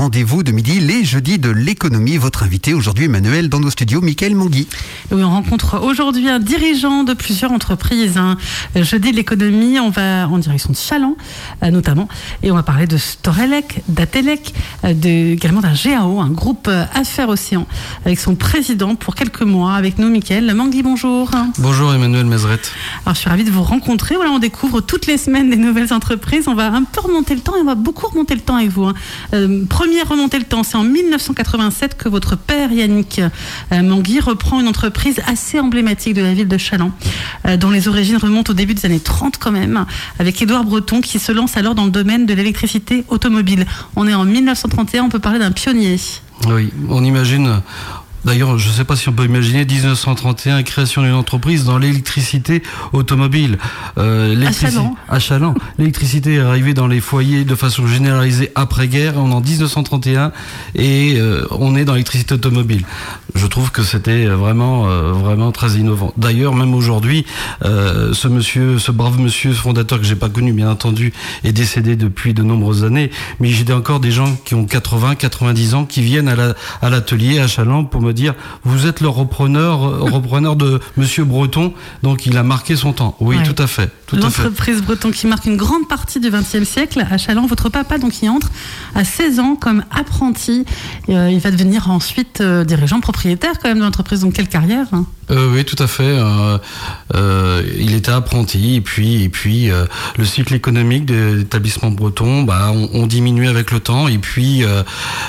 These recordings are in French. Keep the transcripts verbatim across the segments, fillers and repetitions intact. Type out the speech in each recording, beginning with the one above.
rendez-vous de midi, les jeudis de l'économie. Votre invité aujourd'hui, Emmanuel, dans nos studios, Mickaël Mangui. Oui, on rencontre aujourd'hui un dirigeant de plusieurs entreprises. Hein. Jeudi de l'économie, on va en direction de Chaland, euh, notamment, et on va parler de Storelec, d'Atelec, euh, de, également d'un G A O, un groupe euh, Affaires Océan, avec son président pour quelques mois. Avec nous, Mickaël Mangui, bonjour. Bonjour Emmanuel Mezret. Alors, je suis ravie de vous rencontrer. Voilà, on découvre toutes les semaines des nouvelles entreprises. On va un peu remonter le temps et on va beaucoup remonter le temps avec vous. Hein. Euh, première remonter le temps, c'est en mille neuf cent quatre-vingt-sept que votre père Yannick euh, Mangui reprend une entreprise assez emblématique de la ville de Chaland, euh, dont les origines remontent au début des années trente quand même, avec Édouard Breton qui se lance alors dans le domaine de l'électricité automobile. On est en mille neuf cent trente et un, on peut parler d'un pionnier. Oui, on imagine... D'ailleurs, je ne sais pas si on peut imaginer dix-neuf cent trente et un, création d'une entreprise dans l'électricité automobile. Euh, à Chaland. À Chaland. L'électricité est arrivée dans les foyers de façon généralisée après-guerre, on est en dix-neuf cent trente et un, et euh, on est dans l'électricité automobile. Je trouve que c'était vraiment, euh, vraiment très innovant. D'ailleurs, même aujourd'hui, euh, ce monsieur, ce brave monsieur fondateur que j'ai pas connu, bien entendu, est décédé depuis de nombreuses années. Mais j'ai encore des gens qui ont quatre-vingts, quatre-vingt-dix ans qui viennent à, la, à l'atelier à Chaland pour me dire, vous êtes le repreneur, repreneur de Monsieur Breton, donc il a marqué son temps. Oui, ouais. tout à fait. Tout L'entreprise Breton qui marque une grande partie du vingtième siècle à Chaland. Votre papa, donc, y entre à seize ans comme apprenti. Euh, il va devenir ensuite euh, dirigeant propriétaire quand même de l'entreprise. Donc, quelle carrière, hein. Euh, oui, tout à fait. Euh, euh, il était apprenti et puis et puis euh, le cycle économique de l'établissement breton, bah, on, on diminuait avec le temps et puis euh,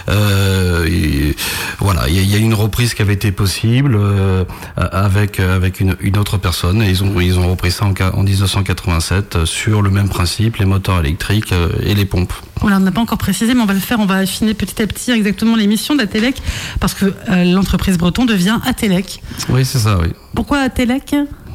euh, et, voilà, il y, y a une reprise qui avait été possible euh, avec avec une, une autre personne et ils ont ils ont repris ça en, en dix-neuf cent quatre-vingt-sept sur le même principe, les moteurs électriques euh, et les pompes. Voilà, on n'a pas encore précisé, mais on va le faire, on va affiner petit à petit exactement les missions d'Atelec parce que euh, l'entreprise Breton devient Atelec. Oui, c'est ça. Oui. Pourquoi Atelec ?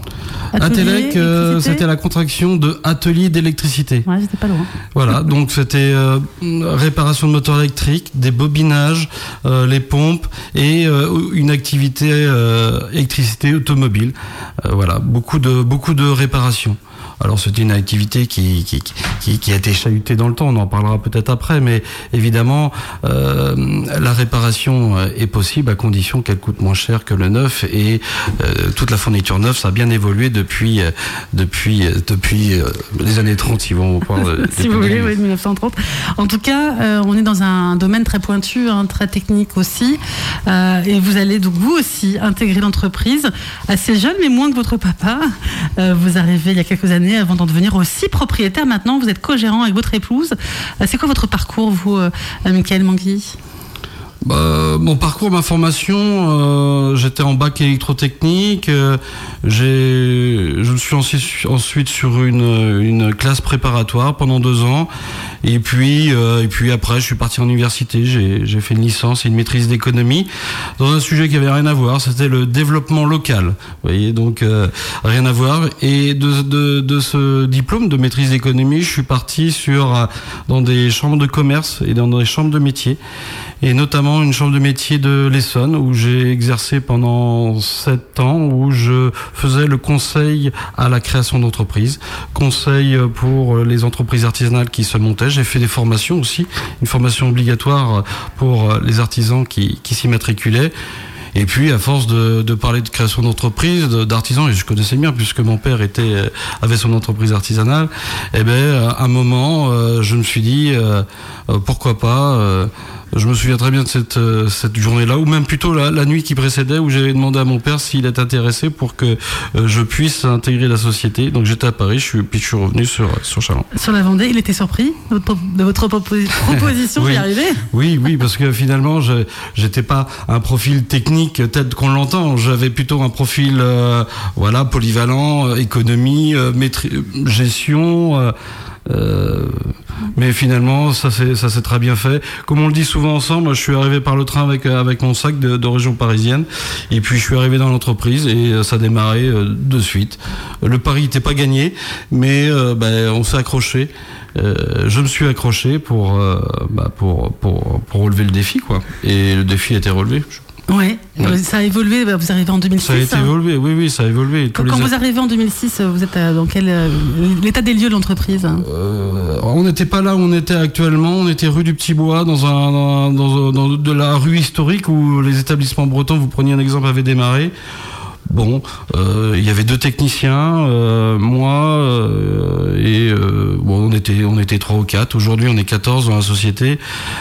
Atelec, euh, c'était la contraction de atelier d'électricité. Ouais, j'étais pas loin. Voilà, donc c'était euh, réparation de moteurs électriques, des bobinages, euh, les pompes et euh, une activité euh, électricité automobile. Euh, voilà, beaucoup de beaucoup de réparations. Alors c'était une activité qui, qui, qui, qui a été chahutée dans le temps, on en parlera peut-être après, mais évidemment euh, la réparation est possible à condition qu'elle coûte moins cher que le neuf et euh, toute la fourniture neuve, ça a bien évolué depuis, depuis, depuis euh, les années trente, si vous parlez. Si vous voulez, oui, mille neuf cent trente. En tout cas, euh, on est dans un domaine très pointu, hein, très technique aussi, euh, et vous allez donc vous aussi intégrer l'entreprise assez jeune, mais moins que votre papa. Euh, vous arrivez il y a quelques années avant d'en devenir aussi propriétaire. Maintenant, vous êtes co-gérant avec votre épouse. C'est quoi votre parcours, vous, euh, Mickaël Mangui ? Bah, mon parcours, ma formation, euh, j'étais en bac électrotechnique. Euh, j'ai, je me suis ensuite, ensuite sur une, une classe préparatoire pendant deux ans. Et puis, euh, et puis après, je suis parti en université. J'ai, j'ai fait une licence et une maîtrise d'économie dans un sujet qui avait rien à voir. C'était le développement local. Vous voyez, donc euh, rien à voir. Et de, de, de ce diplôme de maîtrise d'économie, je suis parti sur dans des chambres de commerce et dans des chambres de métiers. Et notamment une chambre de métier de l'Essonne où j'ai exercé pendant sept ans, où je faisais le conseil à la création d'entreprises, conseil pour les entreprises artisanales qui se montaient. J'ai fait des formations aussi, une formation obligatoire pour les artisans qui, qui s'y matriculaient. Et puis, à force de, de parler de création d'entreprise, d'artisans, et je connaissais bien puisque mon père était, avait son entreprise artisanale, eh ben, à un moment, euh, je me suis dit, euh, euh, pourquoi pas, euh, je me souviens très bien de cette, euh, cette journée-là, ou même plutôt la, la nuit qui précédait, où j'avais demandé à mon père s'il était intéressé pour que euh, je puisse intégrer la société. Donc j'étais à Paris, je suis, puis je suis revenu sur, sur Chaland. Sur la Vendée, il était surpris de votre, de votre proposi- proposition d'y arriver ? Oui, oui, parce que finalement, je j'étais pas un profil technique tel qu'on l'entend. J'avais plutôt un profil, euh, voilà, polyvalent, euh, économie, euh, maîtrise, gestion. Euh, Euh, mais finalement, ça s'est, ça s'est très bien fait. Comme on le dit souvent ensemble, je suis arrivé par le train avec, avec mon sac de, de région parisienne. Et puis, je suis arrivé dans l'entreprise et ça a démarré de suite. Le pari n'était pas gagné, mais euh, ben, on s'est accroché. Euh, je me suis accroché pour, euh, bah, pour, pour, pour relever le défi, quoi. Et le défi a été relevé. Ouais. Ouais. Ça a évolué, vous arrivez en deux mille six. Ça a été hein. évolué, oui, oui, ça a évolué. Quand, Tous quand les vous a... arrivez en deux mille six, vous êtes dans quel euh, l'état des lieux de l'entreprise? euh, On n'était pas là où on était actuellement. On était rue du Petit Bois, dans un dans, dans, dans de la rue historique où les établissements bretons, vous preniez un exemple, avaient démarré. Bon, euh, il y avait deux techniciens, euh, moi euh, et euh, bon, on était on était trois ou quatre. Aujourd'hui, on est quatorze dans la société.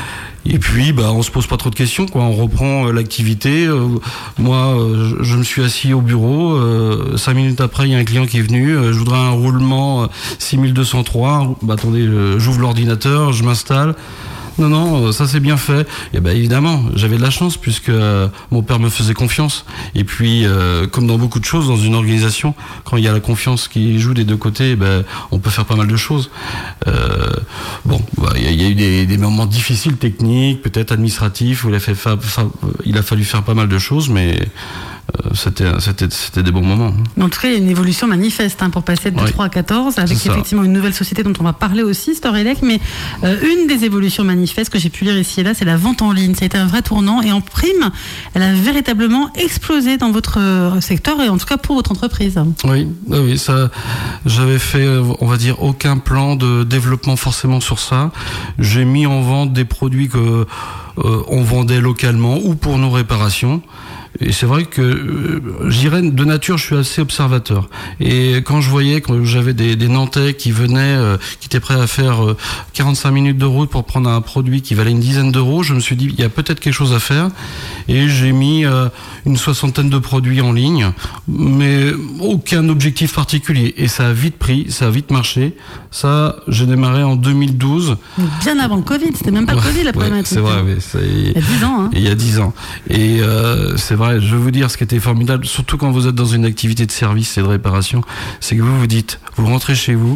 Et puis, bah, on se pose pas trop de questions, quoi. On reprend euh, l'activité. Euh, moi, euh, je, je me suis assis au bureau. Euh, cinq minutes après, il y a un client qui est venu. Euh, je voudrais un roulement euh, six mille deux cent trois. Bah, attendez, euh, j'ouvre l'ordinateur, je m'installe. Non, non, ça c'est bien fait. Et ben évidemment, j'avais de la chance puisque euh, mon père me faisait confiance. Et puis, euh, comme dans beaucoup de choses, dans une organisation, quand il y a la confiance qui joue des deux côtés, ben on peut faire pas mal de choses. Euh, bon, bah, il y a eu des, des moments difficiles, techniques, peut-être administratifs, où il a fait, fa, fa, il a fallu faire pas mal de choses, mais euh, c'était, c'était, c'était des bons moments. En tout cas, il y a une évolution manifeste hein, pour passer de oui. trois à quatorze, avec C'est effectivement ça. une nouvelle société dont on va parler aussi, Storelec. Mais euh, une des évolutions manifestes que j'ai pu lire ici et là, c'est la vente en ligne. Ça a été un vrai tournant et en prime, elle a véritablement explosé dans votre euh, secteur et en tout cas pour votre entreprise. Oui, oui, ça, j'avais fait, on va dire, aucun plan de développement forcément sur ça. J'ai mis en vente des produits que euh, on vendait localement ou pour nos réparations. Et c'est vrai que, euh, je dirais, de nature, je suis assez observateur. Et quand je voyais, quand j'avais des, des Nantais qui venaient, euh, qui étaient prêts à faire euh, quarante-cinq minutes de route pour prendre un produit qui valait une dizaine d'euros, je me suis dit, il y a peut-être quelque chose à faire. Et j'ai mis euh, une soixantaine de produits en ligne, mais aucun objectif particulier. Et ça a vite pris, ça a vite marché. Ça, j'ai démarré en deux mille douze. Bien avant le Covid, c'était même pas le Covid la problématique. Ouais, c'est vrai, oui. C'est... Il y a dix ans. Hein. Il y a dix ans. Et euh, c'est vrai, je vais vous dire, ce qui était formidable, surtout quand vous êtes dans une activité de service et de réparation, c'est que vous vous dites, vous rentrez chez vous,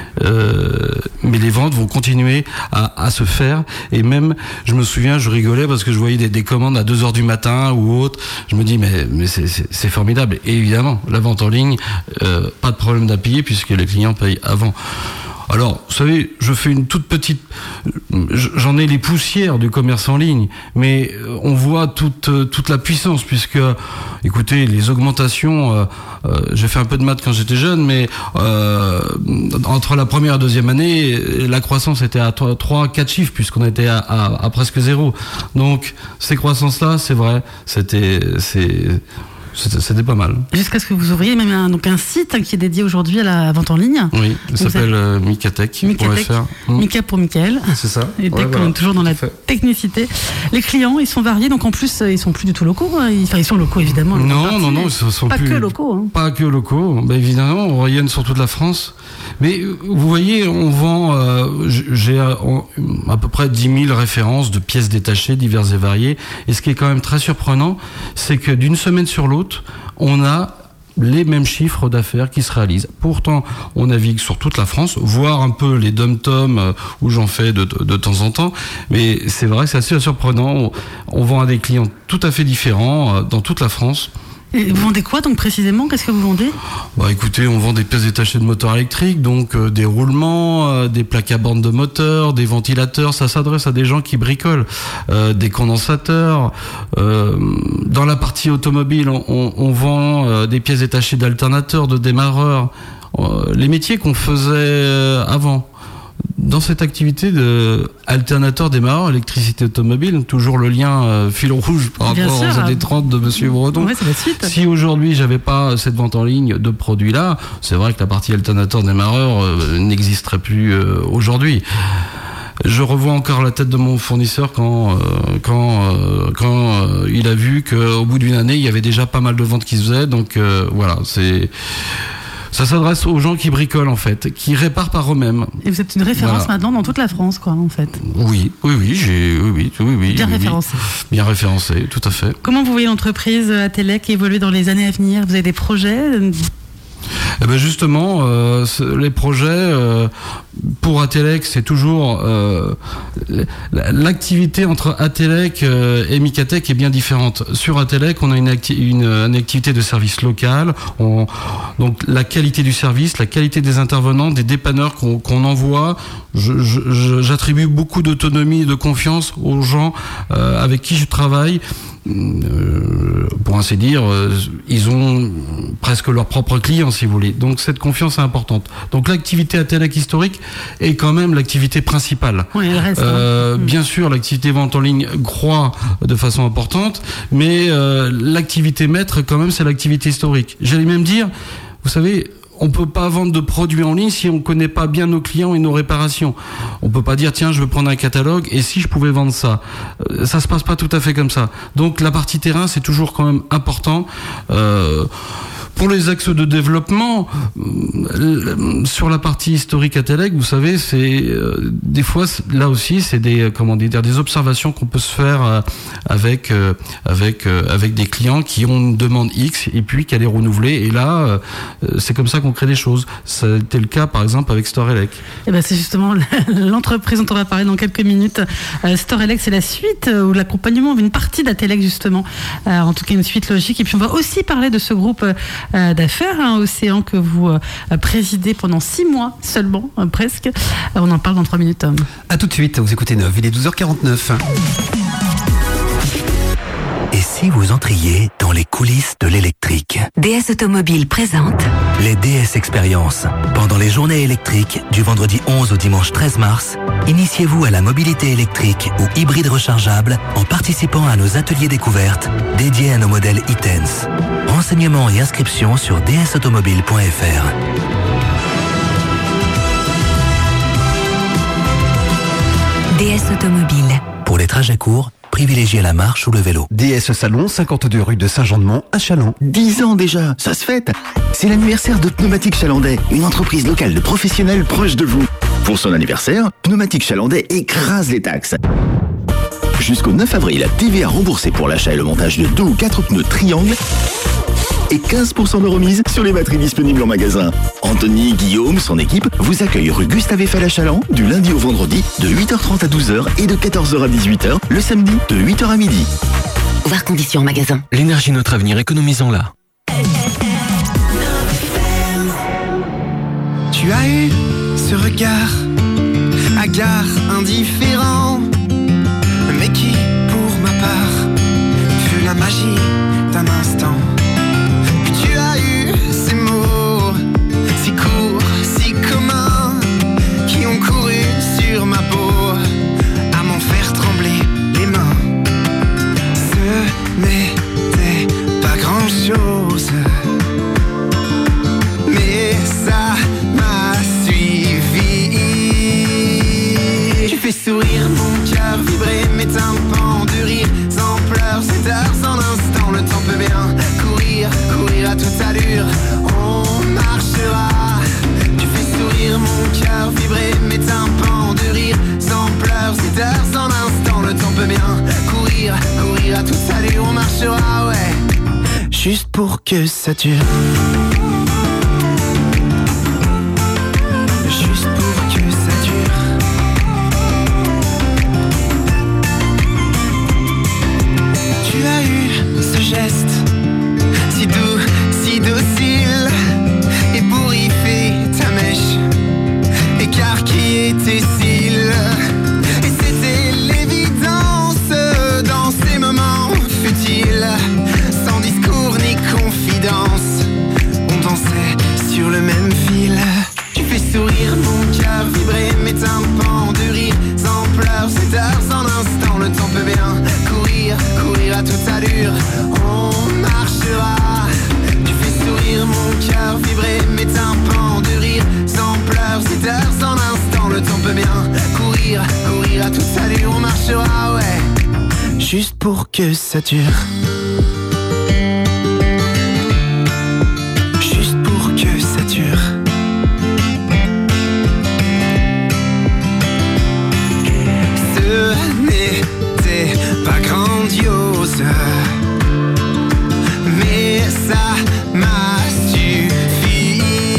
euh, mais les ventes vont continuer à, à se faire. Et même, je me souviens, je rigolais parce que je voyais des, des commandes à deux heures du matin ou autre. Je me dis, mais, mais c'est, c'est, c'est formidable. Et évidemment, la vente en ligne, euh, pas de problème d'à payer puisque les clients payent avant. Alors, vous savez, je fais une toute petite... J'en ai les poussières du commerce en ligne, mais on voit toute, toute la puissance, puisque, écoutez, les augmentations... Euh, euh, j'ai fait un peu de maths quand j'étais jeune, mais euh, entre la première et la deuxième année, la croissance était à trois, quatre chiffres, puisqu'on était à, à, à presque zéro. Donc, ces croissances-là, c'est vrai, c'était... c'est, C'était, c'était pas mal. Jusqu'à ce que vous ouvriez même un, donc un site qui est dédié aujourd'hui à la vente en ligne. Oui, il s'appelle êtes... euh, Micatech. Micatech. Mmh. Mika pour Michael. C'est ça. Et ouais, voilà. On est toujours dans la technicité. Les clients, ils sont variés, donc en plus, ils sont plus du tout locaux. Hein. Enfin, ils sont locaux évidemment. Non, partie, non, non, ils sont pas plus. que locaux. Hein. Pas que locaux. Ben, évidemment, on rayonne sur toute la France. Mais vous voyez, on vend, euh, j'ai on, à peu près dix mille références de pièces détachées, diverses et variées. Et ce qui est quand même très surprenant, c'est que d'une semaine sur l'autre, on a les mêmes chiffres d'affaires qui se réalisent. Pourtant, on navigue sur toute la France, voire un peu les dom-tom où j'en fais de, de, de temps en temps. Mais c'est vrai que c'est assez surprenant. On, on vend à des clients tout à fait différents dans toute la France. Et vous vendez quoi donc précisément? Qu'est-ce que vous vendez? Bah écoutez, on vend des pièces détachées de moteurs électriques, donc euh, des roulements, euh, des plaques à bande de moteur, des ventilateurs. Ça s'adresse à des gens qui bricolent, euh, des condensateurs. Euh, dans la partie automobile, on, on vend euh, des pièces détachées d'alternateurs, de démarreurs. Euh, les métiers qu'on faisait euh, avant. Dans cette activité de alternateur démarreur, électricité automobile, toujours le lien euh, fil rouge par Bien rapport sûr, aux années trente de Monsieur Breton. Ouais, c'est la suite. Si aujourd'hui j'avais pas cette vente en ligne de produits-là, c'est vrai que la partie alternateur démarreur euh, n'existerait plus euh, aujourd'hui. Je revois encore la tête de mon fournisseur quand euh, quand euh, quand euh, il a vu qu'au bout d'une année il y avait déjà pas mal de ventes qui se faisaient. Donc euh, voilà, c'est ça s'adresse aux gens qui bricolent en fait, qui réparent par eux-mêmes. Et vous êtes une référence voilà. maintenant dans toute la France, quoi, en fait. Oui, oui, oui, j'ai, oui, oui, oui, oui bien oui, référencé. Oui. Bien référencé, tout à fait. Comment vous voyez l'entreprise Atelec évoluer dans les années à venir? Vous avez des projets? Eh ben justement, euh, les projets euh, pour Atelec, c'est toujours euh, l'activité entre Atelec euh, et Micatech est bien différente. Sur Atelec, on a une, acti- une, une activité de service local. On, donc la qualité du service, la qualité des intervenants, des dépanneurs qu'on, qu'on envoie. Je, je, j'attribue beaucoup d'autonomie et de confiance aux gens euh, avec qui je travaille. Euh, pour ainsi dire, euh, ils ont presque leurs propres clients, si vous voulez. Donc cette confiance est importante. Donc l'activité Atelec historique est quand même l'activité principale. Oui, elle reste, euh, hein. Bien sûr, l'activité vente en ligne croît de façon importante, mais euh, l'activité maître, quand même, c'est l'activité historique. J'allais même dire, vous savez, on peut pas vendre de produits en ligne si on connaît pas bien nos clients et nos réparations. On peut pas dire tiens je veux prendre un catalogue et si je pouvais vendre ça. Euh, ça se passe pas tout à fait comme ça. Donc la partie terrain c'est toujours quand même important. Euh, Pour les axes de développement, euh, sur la partie historique Atelec, vous savez, c'est euh, des fois là aussi, c'est des comment dire des observations qu'on peut se faire euh, avec euh, avec euh, avec des clients qui ont une demande X et puis qu'elle est renouvelée. Et là, euh, c'est comme ça qu'on crée des choses. C'était le cas par exemple avec Storelec. Et ben c'est justement l'entreprise dont on va parler dans quelques minutes. Euh, Storelec, c'est la suite euh, ou l'accompagnement d'une partie d'Atelec justement. Euh, en tout cas, une suite logique. Et puis on va aussi parler de ce groupe. Euh, d'affaires, hein, Océan, que vous euh, présidez pendant six mois seulement, euh, presque. Euh, on en parle dans trois minutes. A tout de suite, vous écoutez neuf, il est douze heures quarante-neuf. Et si vous entriez dans les coulisses de l'électrique? D S Automobile présente les D S Expériences. Pendant les journées électriques, du vendredi onze au dimanche treize mars, initiez-vous à la mobilité électrique ou hybride rechargeable en participant à nos ateliers découvertes dédiés à nos modèles e-Tense. Renseignements et inscriptions sur d s automobile point f r. D S Automobile. Pour les trajets courts, privilégiez la marche ou le vélo. D S Salon, cinquante-deux rue de Saint-Jean-de-Mont à Châlons. dix ans déjà, ça se fête. C'est l'anniversaire de Pneumatique Chalandais, une entreprise locale de professionnels proche de vous. Pour son anniversaire, Pneumatique Chalandais écrase les taxes. Jusqu'au neuf avril, T V A remboursée pour l'achat et le montage de deux ou quatre pneus triangles et quinze pour cent de remise sur les batteries disponibles en magasin. Anthony, Guillaume, son équipe vous accueillent rue Gustave Eiffel à Châlons du lundi au vendredi de huit heures trente à douze heures et de quatorze heures à dix-huit heures le samedi de huit heures à midi. Voir conditions en magasin. L'énergie notre avenir, économisons-la. Tu as eu ce regard hagard, indifférent, mais qui, pour ma part, fut la magie d'un instant. Puis tu as eu ces mots si courts, si communs, qui ont couru sur ma peau à m'en faire trembler les mains. Ce n'était pas grand-chose, mais ça m'a suivi. Tu fais sourire mon cœur, vibrer mes tympans de rire, sans pleurs, c'est heures, sans instant, le temps peut bien courir, courir à toute allure, on marchera. Tu fais sourire mon cœur, vibrer mes tympans de rire, sans pleurs, c'est heures, sans instant, le temps peut bien courir, courir à toute allure, on marchera, ouais, juste pour que ça dure. Juste pour que ça dure. Tu as eu ce geste si doux, si docile, ébouriffé ta mèche, écarquillé tes cils. Et c'était l'évidence dans ces moments futiles, sans discours ni confidence, on dansait sur le même fil. Tu fais sourire mon cœur, vibrer mes tympans de rire, sans pleurs, c'est heures, sans instant, le temps peut bien courir, courir à toute allure, on marchera. Tu fais sourire mon cœur, vibrer mes tympans de rire, sans pleurs, c'est heures, sans instant, le temps peut bien courir, courir à toute allure, on marchera, ouais, juste pour que ça dure. Juste pour que ça dure. Ce n'était pas grandiose, mais ça m'a suffi.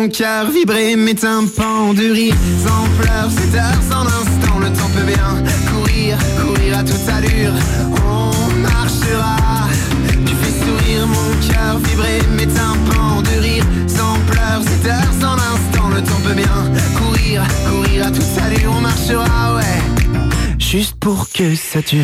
mon cœur vibrer, mes tympans de rire sans pleurs, c'est heures sans instant, le temps peut bien courir, courir à toute allure, on marchera. Tu fais sourire mon cœur vibrer, mes tympans de rire sans pleurs, c'est heures sans instant, le temps peut bien courir, courir à toute allure, on marchera, ouais, juste pour que ça dure.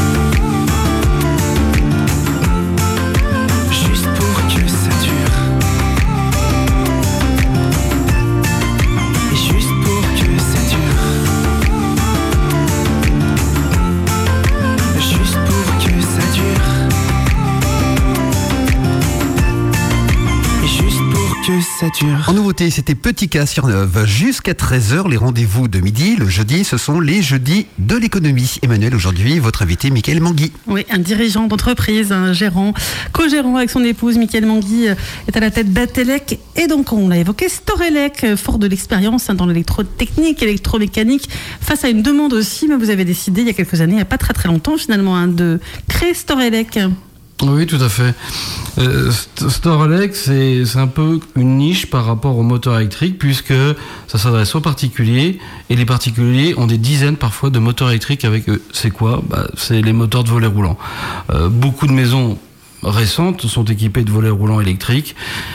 En nouveauté, c'était Petit K sur Neuve. Jusqu'à treize heures, les rendez-vous de midi, le jeudi, ce sont les jeudis de l'économie. Emmanuel, aujourd'hui, votre invité, Mickaël Mangui. Oui, un dirigeant d'entreprise, un gérant, co-gérant avec son épouse, Mickaël Mangui, est à la tête d'Atelec. Et donc, on l'a évoqué, Storelec, fort de l'expérience dans l'électrotechnique, électromécanique, face à une demande aussi, mais vous avez décidé, il y a quelques années, il n'y a pas très très longtemps finalement, hein, de créer Storelec. Oui, tout à fait. Euh, Storelec, c'est, c'est un peu une niche par rapport au moteur électrique, puisque ça s'adresse aux particuliers, et les particuliers ont des dizaines parfois de moteurs électriques avec eux. C'est quoi ? Bah, c'est les moteurs de volets roulants. Euh, beaucoup de maisons récentes sont équipées de volets roulants électriques,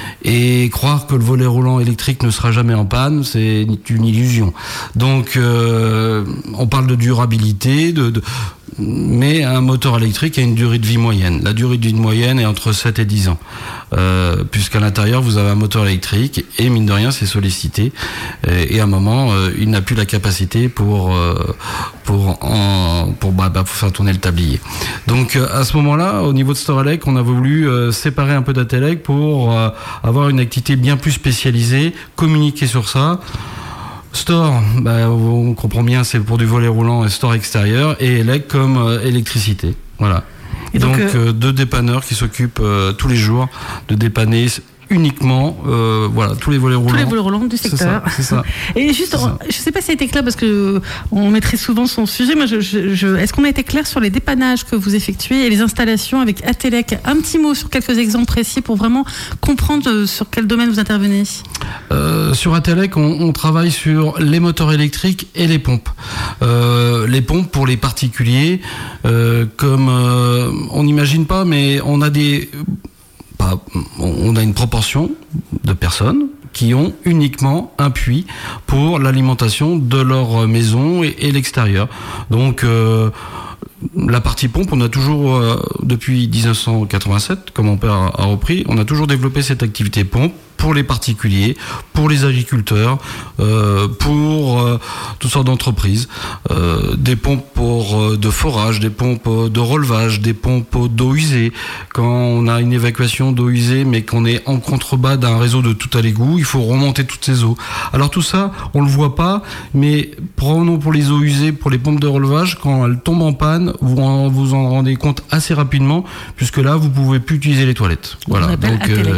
et croire que le volet roulant électrique ne sera jamais en panne, c'est une illusion. Donc, euh, on parle de durabilité, de... de mais un moteur électrique a une durée de vie moyenne. La durée de vie moyenne est entre sept et dix ans. Euh, puisqu'à l'intérieur, vous avez un moteur électrique et mine de rien, c'est sollicité. Et, et à un moment, euh, il n'a plus la capacité pour, euh, pour, en, pour, bah, bah, pour faire tourner le tablier. Donc à ce moment-là, au niveau de Storelec, on a voulu euh, séparer un peu d'Atelec pour euh, avoir une activité bien plus spécialisée, communiquer sur ça. Store, bah, on comprend bien, c'est pour du volet roulant et store extérieur, et Elec comme euh, électricité. Voilà. Et donc, donc euh, deux dépanneurs qui s'occupent euh, tous les jours de dépanner uniquement euh, voilà, tous les volets roulants. Tous les volets roulants du secteur. C'est ça. C'est ça. Et juste, on, je ne sais pas si ça a été clair, parce que on mettrait souvent son sujet. Moi, je, je, je, est-ce qu'on a été clair sur les dépannages que vous effectuez et les installations avec Atelec ? Un petit mot sur quelques exemples précis pour vraiment comprendre sur quel domaine vous intervenez. Euh, sur Atelec, on, on travaille sur les moteurs électriques et les pompes. Euh, les pompes pour les particuliers, euh, comme euh, on n'imagine pas, mais on a des... Pas, on a une proportion de personnes qui ont uniquement un puits pour l'alimentation de leur maison et, et l'extérieur. Donc euh, la partie pompe, on a toujours, euh, depuis dix-neuf cent quatre-vingt-sept, comme mon père a, a repris, on a toujours développé cette activité pompe pour les particuliers, pour les agriculteurs, euh, pour euh, toutes sortes d'entreprises, euh, des pompes pour euh, de forage, des pompes de relevage, des pompes d'eau usée. Quand on a une évacuation d'eau usée, mais qu'on est en contrebas d'un réseau de tout à l'égout, il faut remonter toutes ces eaux. Alors tout ça, on le voit pas, mais prenons pour les eaux usées, pour les pompes de relevage, quand elles tombent en panne, vous en, vous en rendez compte assez rapidement, puisque là, vous pouvez plus utiliser les toilettes. Voilà. Donc, euh,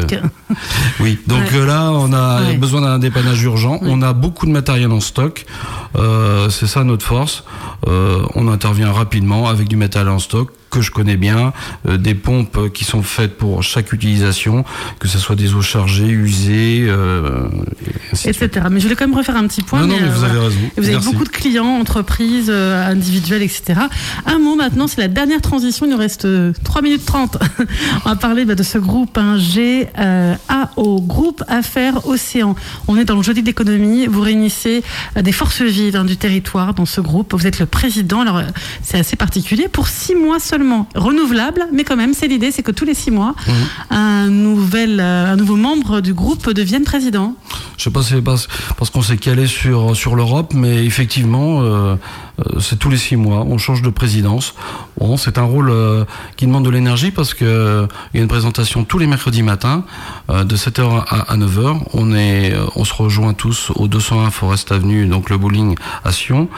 oui. Donc ouais. Là, on a ouais. besoin d'un dépannage urgent. Ouais. On a beaucoup de matériel en stock. Euh, c'est ça notre force. Euh, on intervient rapidement avec du matériel en stock que je connais bien, euh, des pompes qui sont faites pour chaque utilisation, que ce soit des eaux chargées, usées, euh, et cetera. Mais je voulais quand même refaire un petit point. Non, mais non, mais vous euh, avez raison. Et vous Merci. avez beaucoup de clients, entreprises, euh, individuelles, et cetera. Un mot maintenant, c'est la dernière transition. Il nous reste euh, trois minutes trente. On va parler bah, de ce groupe hein, G A O, Groupe Affaires Océan. On est dans le jeudi d'économie. Vous réunissez euh, des forces vives hein, du territoire dans ce groupe. Vous êtes le président. Alors, euh, c'est assez particulier. Pour six mois seulement. Renouvelable, mais quand même, c'est l'idée, c'est que tous les six mois, mmh. un, nouvel, euh, un nouveau membre du groupe devienne président. Je sais pas si c'est parce, parce qu'on s'est calé sur, sur l'Europe, mais effectivement, euh, euh, c'est tous les six mois, on change de présidence. Bon, c'est un rôle euh, qui demande de l'énergie parce que euh, il y a une présentation tous les mercredis matins, euh, de sept heures à, à neuf heures. On est, euh, on se rejoint tous au deux cent un Forest Avenue, donc le bowling à Sion.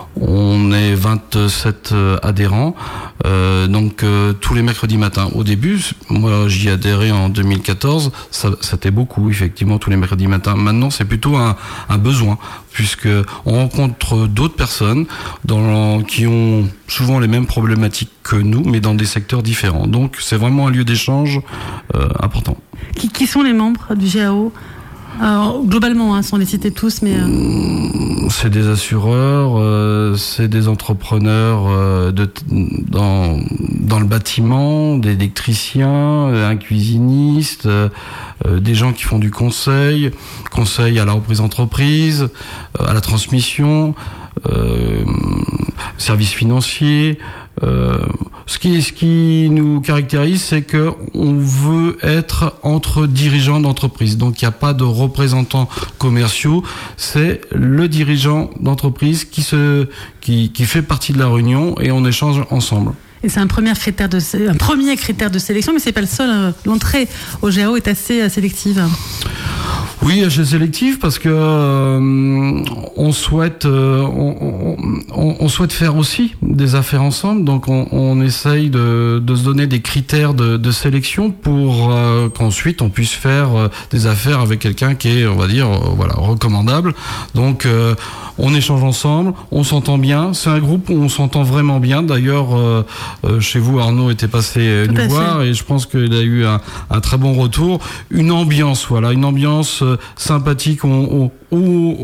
On est vingt-sept adhérents, euh, donc euh, tous les mercredis matins. Au début, moi j'y adhérais en deux mille quatorze, ça, c'était beaucoup effectivement tous les mercredis matins. Maintenant, c'est plutôt un, un besoin, puisque on rencontre d'autres personnes dans, qui ont souvent les mêmes problématiques que nous, mais dans des secteurs différents. Donc, c'est vraiment un lieu d'échange euh, important. Qui, qui sont les membres du G A O ? Alors, globalement, hein, sans les citer tous, mais... Euh... C'est des assureurs, euh, c'est des entrepreneurs euh, de, dans, dans le bâtiment, des électriciens, un cuisiniste, euh, des gens qui font du conseil, conseil à la reprise d'entreprise, à la transmission, euh, services financiers... Euh, ce qui, ce qui nous caractérise, c'est que on veut être entre dirigeants d'entreprise. Donc, il n'y a pas de représentants commerciaux. C'est le dirigeant d'entreprise qui se, qui, qui fait partie de la réunion et on échange ensemble. Et c'est un premier critère de, un premier critère de sélection, mais c'est pas le seul. L'entrée au G A O est assez sélective. Oui, assez sélective parce que euh, on souhaite, euh, on, on, on souhaite faire aussi des affaires ensemble. Donc, on, on essaye de, de se donner des critères de, de sélection pour euh, qu'ensuite on puisse faire euh, des affaires avec quelqu'un qui est, on va dire, euh, voilà, recommandable. Donc, euh, on échange ensemble, on s'entend bien. C'est un groupe où on s'entend vraiment bien. D'ailleurs, euh, euh, chez vous, Arnaud était passé nous voir et je pense qu'il a eu un, un très bon retour. Une ambiance, voilà, une ambiance euh, sympathique. On, on, on,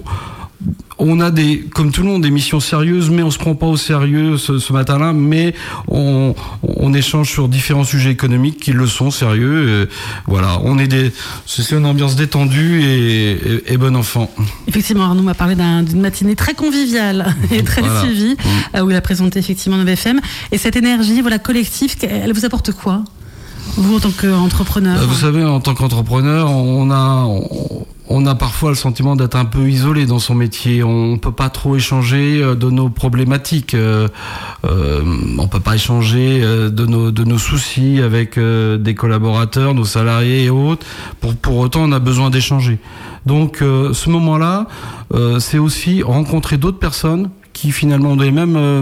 on a des, comme tout le monde, des missions sérieuses, mais on se prend pas au sérieux ce, ce matin-là. Mais on, on échange sur différents sujets économiques qui le sont sérieux. Et voilà, on est des, c'est une ambiance détendue et, et, et bon enfant. Effectivement, Arnaud m'a parlé d'un, d'une matinée très conviviale et très voilà. suivie, mmh. où il a présenté effectivement neuf F M. Et cette énergie, voilà, collective, elle vous apporte quoi, vous en tant qu'entrepreneur? Vous savez, en tant qu'entrepreneur, on a, on, on a parfois le sentiment d'être un peu isolé dans son métier. On peut pas trop échanger de nos problématiques. Euh, euh, on peut pas échanger de nos de nos soucis avec euh, des collaborateurs, nos salariés et autres. Pour pour autant, on a besoin d'échanger. Donc, euh, ce moment-là, euh, c'est aussi rencontrer d'autres personnes qui finalement ont les mêmes, euh,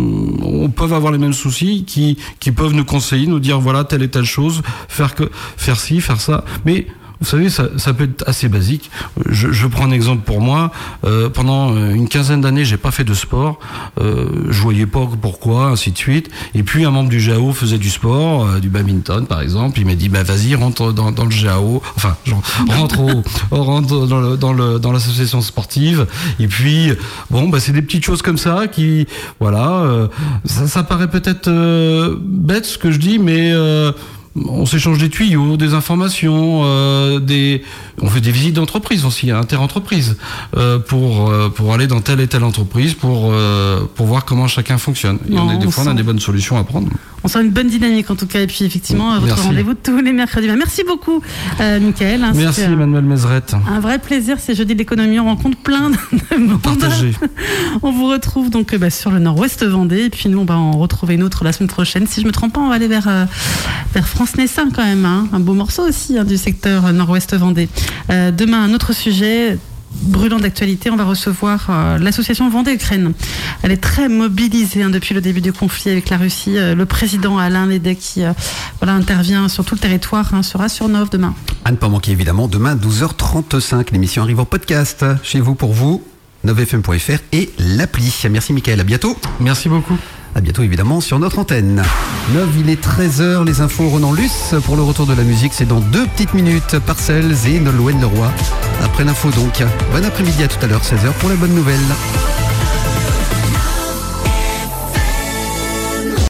on peuvent avoir les mêmes soucis, qui qui peuvent nous conseiller, nous dire voilà telle et telle chose, faire que faire ci, faire ça. Mais vous savez, ça, ça peut être assez basique. Je, je prends un exemple pour moi. Euh, pendant une quinzaine d'années, j'ai pas fait de sport. Euh, je voyais pas pourquoi, ainsi de suite. Et puis un membre du G A O faisait du sport, euh, du badminton par exemple. Il m'a dit bah vas-y rentre dans, dans le G A O. Enfin, genre, rentre au, rentre dans le, dans le dans l'association sportive. Et puis bon bah c'est des petites choses comme ça qui voilà. Euh, ça, ça paraît peut-être euh, bête ce que je dis, mais euh, on s'échange des tuyaux, des informations, euh, des, on fait des visites d'entreprise aussi, inter-entreprise, euh, pour euh, pour aller dans telle et telle entreprise, pour euh, pour voir comment chacun fonctionne. Et non, on a, des on fois, sent... on a des bonnes solutions à prendre. On sent une bonne dynamique en tout cas, et puis effectivement, votre Merci. rendez-vous tous les mercredis. Merci beaucoup, euh, Michael. Hein, Merci, Emmanuel Mézerette. Un vrai plaisir, c'est jeudi de l'économie. On rencontre plein de monde. Partagez. On vous retrouve donc bah, sur le Nord-Ouest Vendée, et puis nous, on va en retrouver une autre la semaine prochaine. Si je me trompe pas, on va aller vers euh, vers France-Nessin quand même, hein. Un beau morceau aussi hein, du secteur Nord-Ouest Vendée. Euh, demain, un autre sujet brûlant d'actualité, on va recevoir euh, l'association Vendée-Ukraine. Elle est très mobilisée hein, depuis le début du conflit avec la Russie. Euh, le président Alain Lédè qui euh, voilà, intervient sur tout le territoire hein, sera sur Nov demain. À ne pas manquer évidemment, demain douze heures trente-cinq, l'émission arrive en podcast chez vous pour vous, neuf f m point f r et l'appli. Merci Michael, à bientôt. Merci beaucoup. À bientôt évidemment sur notre antenne. neuf, il est treize heures, les infos Ronan Luce. Pour le retour de la musique, c'est dans deux petites minutes. Parcelles et Nolwenn Leroy. Après l'info donc. Bon après-midi, à tout à l'heure, seize heures pour la bonne nouvelle.